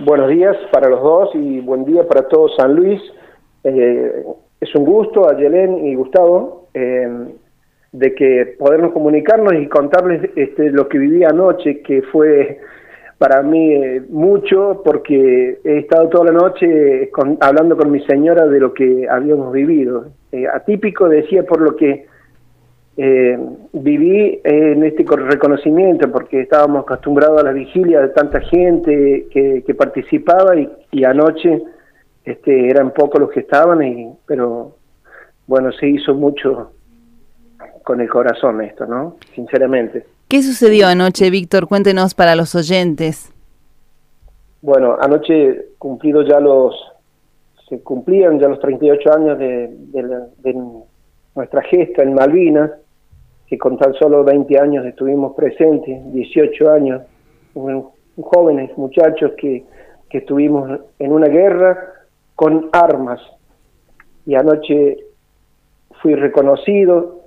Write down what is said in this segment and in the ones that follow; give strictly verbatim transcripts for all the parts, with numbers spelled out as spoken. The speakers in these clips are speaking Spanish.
buenos días para los dos y buen día para todo San Luis. Eh, es un gusto a Yelén y Gustavo eh, de que podernos comunicarnos y contarles este, lo que viví anoche, que fue para mí eh, mucho, porque he estado toda la noche con, hablando con mi señora de lo que habíamos vivido. Eh, atípico, decía, por lo que Eh, viví en este reconocimiento, porque estábamos acostumbrados a la vigilia de tanta gente que, que participaba y, y anoche este, eran pocos los que estaban, y, pero bueno, se hizo mucho con el corazón esto, ¿no? Sinceramente. ¿Qué sucedió anoche, Víctor? Cuéntenos para los oyentes. Bueno, anoche cumplido ya los, se cumplían ya los treinta y ocho años de, de, la, de nuestra gesta en Malvinas, que con tan solo veinte años estuvimos presentes, dieciocho años, un, un jóvenes muchachos que, que estuvimos en una guerra con armas. Y anoche fui reconocido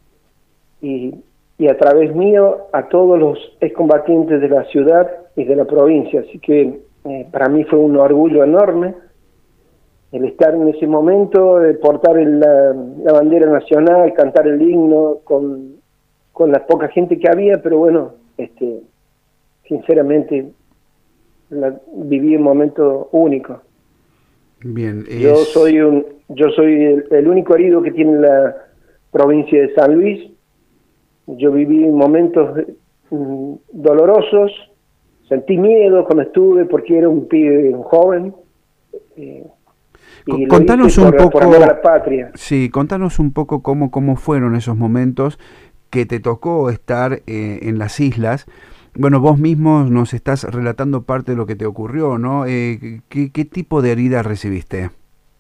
y, y a través mío a todos los excombatientes de la ciudad y de la provincia. Así que eh, para mí fue un orgullo enorme el estar en ese momento, de portar el, la, la bandera nacional, cantar el himno con, con la poca gente que había, pero bueno, este, sinceramente la, viví un momento único. Bien, es... yo soy un, yo soy el, el único herido que tiene la provincia de San Luis. Yo viví momentos mm, dolorosos, sentí miedo cuando estuve porque era un pibe, un joven. Eh, Y contanos un por, poco, por amor a la patria. Sí, contanos un poco cómo, cómo fueron esos momentos que te tocó estar eh, en las islas. Bueno, vos mismo nos estás relatando parte de lo que te ocurrió, ¿no? Eh, ¿qué, ¿Qué tipo de herida recibiste?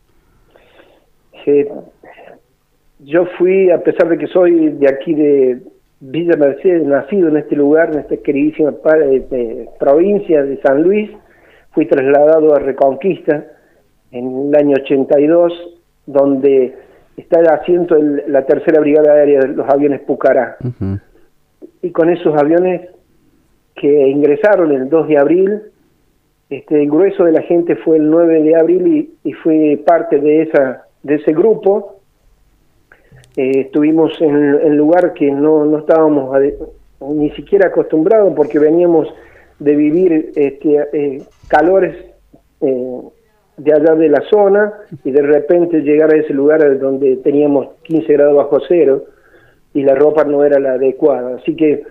Eh, yo fui, a pesar de que soy de aquí de Villa Mercedes, nacido en este lugar, en esta queridísima de, de, provincia de San Luis, fui trasladado a Reconquista en el año ochenta y dos, donde está el asiento de la tercera brigada aérea de los aviones Pucará. Uh-huh. Y con esos aviones que ingresaron el dos de abril, este, el grueso de la gente fue el nueve de abril y, y fue parte de esa de ese grupo. Eh, estuvimos en el lugar que no, no estábamos a, ni siquiera acostumbrados, porque veníamos de vivir este, eh, calores eh, de allá de la zona, y de repente llegar a ese lugar donde teníamos quince grados bajo cero y la ropa no era la adecuada. Así que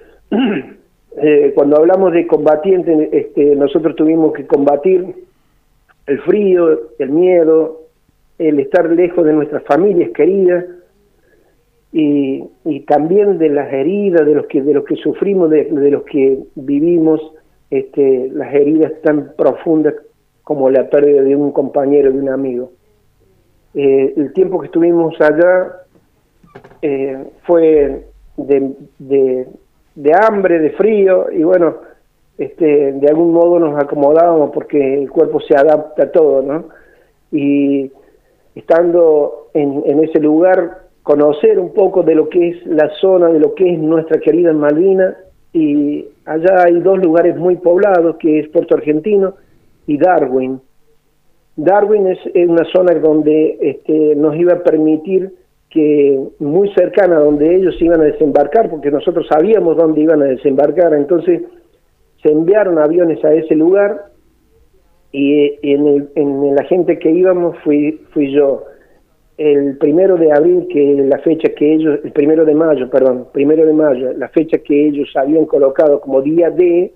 eh, cuando hablamos de combatientes, este, nosotros tuvimos que combatir el frío, el miedo, el estar lejos de nuestras familias queridas, y, y también de las heridas, de los que de los que sufrimos, de, de los que vivimos, este, las heridas tan profundas como la pérdida de un compañero, de un amigo. Eh, el tiempo que estuvimos allá eh, fue de, de, de hambre, de frío, y bueno, este, de algún modo nos acomodábamos porque el cuerpo se adapta a todo, ¿no? Y estando en, en ese lugar, conocer un poco de lo que es la zona, de lo que es nuestra querida Malvinas, y allá hay dos lugares muy poblados, que es Puerto Argentino y Darwin. Darwin es, es una zona donde este, nos iba a permitir que, muy cercana a donde ellos iban a desembarcar, porque nosotros sabíamos dónde iban a desembarcar, entonces se enviaron aviones a ese lugar, y en, el, en la gente que íbamos fui, fui yo. El primero de abril, que es la fecha que ellos, el primero de mayo, perdón, primero de mayo, la fecha que ellos habían colocado como día D,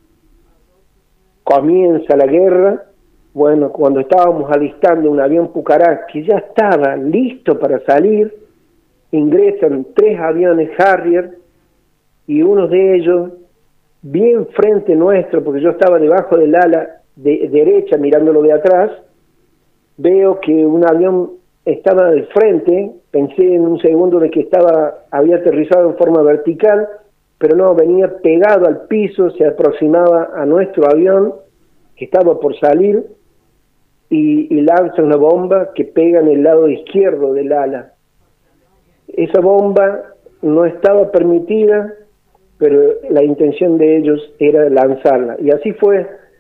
comienza la guerra. Bueno, cuando estábamos alistando un avión Pucará que ya estaba listo para salir, ingresan tres aviones Harrier, y uno de ellos, bien frente nuestro, porque yo estaba debajo del ala de, derecha mirándolo de atrás, veo que un avión estaba al frente, pensé en un segundo de que estaba había aterrizado en forma vertical, pero no, venía pegado al piso, se aproximaba a nuestro avión, que estaba por salir, y, y lanza una bomba que pega en el lado izquierdo del ala. Esa bomba no estaba permitida, pero la intención de ellos era lanzarla, y así fue.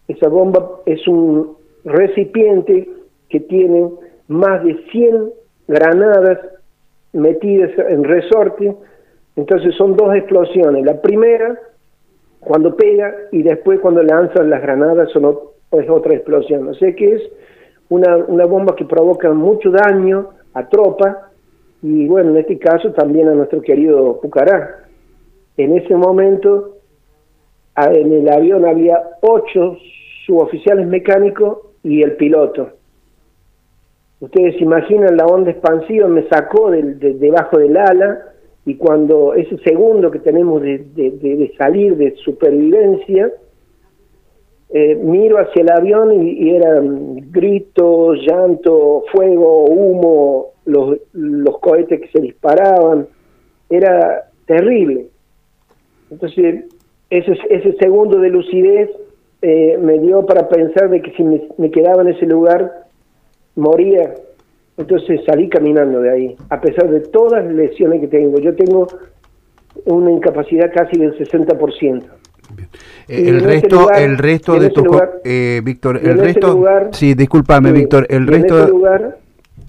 Esa bomba es un recipiente que tiene más de cien granadas metidas en resorte. Entonces son dos explosiones. La primera, cuando pega, y después cuando lanzan las granadas son ot- es otra explosión. O sea que es una, una bomba que provoca mucho daño a tropa, y bueno, en este caso también a nuestro querido Pucará. En ese momento, a- en el avión había ocho suboficiales mecánicos y el piloto. Ustedes se imaginan la onda expansiva, me sacó del, de, debajo del ala, y cuando ese segundo que tenemos de, de, de, de salir de supervivencia, eh, miro hacia el avión y, y eran gritos, llanto, fuego, humo, los, los cohetes que se disparaban, era terrible. Entonces, ese, ese segundo de lucidez eh, me dio para pensar de que si me, me quedaba en ese lugar, moría. Entonces salí caminando de ahí, a pesar de todas las lesiones que tengo. Yo tengo una incapacidad casi del sesenta por ciento. Eh, el, resto, lugar, el resto de tu lugar, eh, Víctor, el resto, lugar, sí, discúlpame, eh, Víctor, el resto, en ese lugar,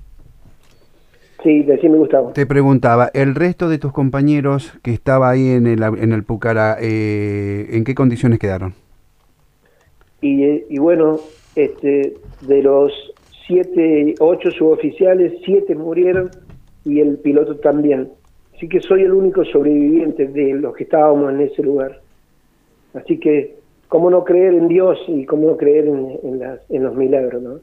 sí, decime, Gustavo. Te preguntaba, el resto de tus compañeros que estaba ahí en el en el Pucará, eh, ¿en qué condiciones quedaron? Y, y bueno, este, de los siete, ocho suboficiales, siete murieron y el piloto también. Así que soy el único sobreviviente de los que estábamos en ese lugar. Así que, ¿cómo no creer en Dios y cómo no creer en, en, las, en los milagros, no?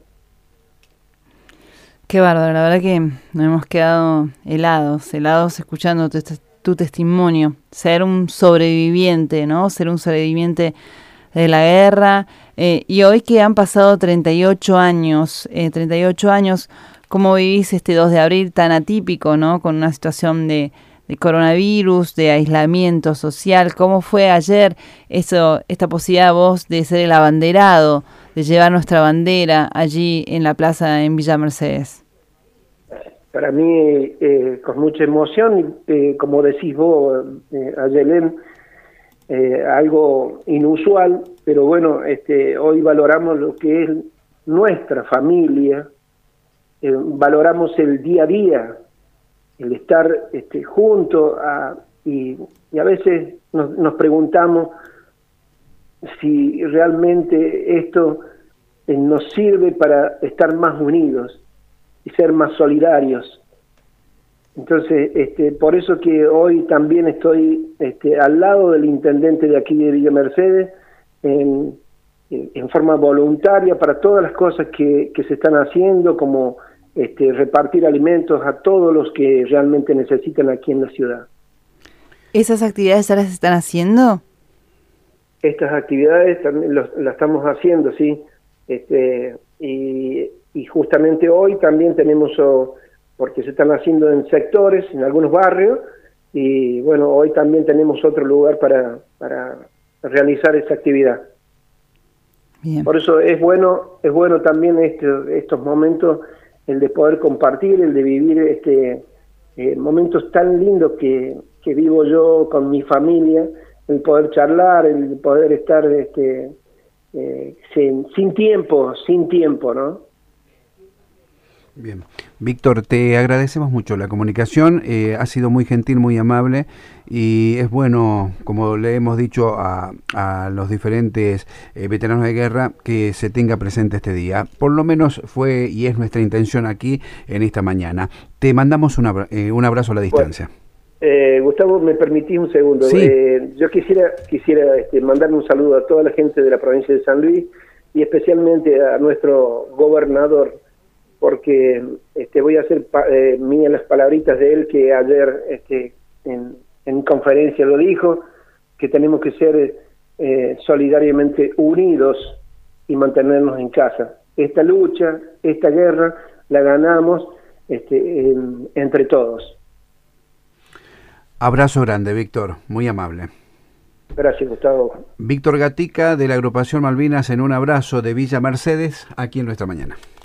Qué bárbaro, la verdad que nos hemos quedado helados, helados escuchando tu, tu testimonio. Ser un sobreviviente, ¿no? Ser un sobreviviente de la guerra. Eh, y hoy que han pasado treinta y ocho años, eh, treinta y ocho años, ¿cómo vivís este dos de abril tan atípico, ¿no? Con una situación de, de coronavirus, de aislamiento social. ¿Cómo fue ayer eso, esta posibilidad vos de ser el abanderado, de llevar nuestra bandera allí en la plaza en Villa Mercedes? Para mí, eh, con mucha emoción, eh, como decís vos, eh, Ayelén, eh, algo inusual, pero bueno, este, hoy valoramos lo que es nuestra familia, eh, valoramos el día a día, el estar este, juntos, a, y, y a veces nos, nos preguntamos si realmente esto eh, nos sirve para estar más unidos y ser más solidarios. Entonces, este, por eso que hoy también estoy este, al lado del intendente de aquí de Villa Mercedes, en, en forma voluntaria para todas las cosas que, que se están haciendo, como este, repartir alimentos a todos los que realmente necesitan aquí en la ciudad. ¿Esas actividades ahora se están haciendo? Estas actividades también los, las estamos haciendo, sí. Este, y, y justamente hoy también tenemos... Oh, porque se están haciendo en sectores, en algunos barrios, y bueno, hoy también tenemos otro lugar para, para realizar esa actividad. Bien. Por eso es bueno, es bueno también este, estos momentos, el de poder compartir, el de vivir este eh, momentos tan lindos que, que vivo yo con mi familia, el poder charlar, el poder estar este eh, sin, sin tiempo, sin tiempo, ¿no? Bien. Víctor, te agradecemos mucho la comunicación, eh, ha sido muy gentil, muy amable, y es bueno, como le hemos dicho a, a los diferentes eh, veteranos de guerra, que se tenga presente este día. Por lo menos fue y es nuestra intención aquí en esta mañana. Te mandamos un, abra eh, un abrazo a la distancia. Bueno, eh, Gustavo, ¿me permitís un segundo? Sí. Eh, yo quisiera, quisiera este, mandarle un saludo a toda la gente de la provincia de San Luis y especialmente a nuestro gobernador, porque este, voy a hacer eh, mías las palabritas de él que ayer este, en, en conferencia lo dijo, que tenemos que ser eh, solidariamente unidos y mantenernos en casa. Esta lucha, esta guerra, la ganamos este, en, entre todos. Abrazo grande, Víctor, muy amable. Gracias, Gustavo. Víctor Gatica, de la agrupación Malvinas, en un abrazo de Villa Mercedes, aquí en Nuestra Mañana.